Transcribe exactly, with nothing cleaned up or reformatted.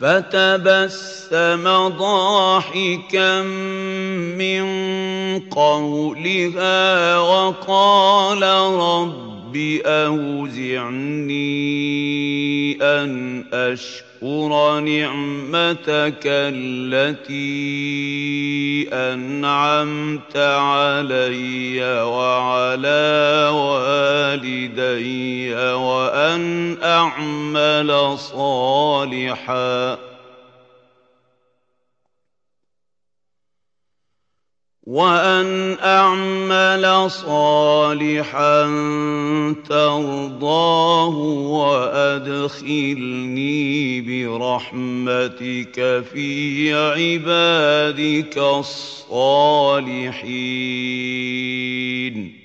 فتبسم ضاحكا من قولها وقال رب أوزعني أن أشكر نعمتك التي أنعمت علي وعلى والدي وأن أعمل صالحا وأن أعمل صالحا ترضاه وأدخلني برحمتك في عبادك الصالحين.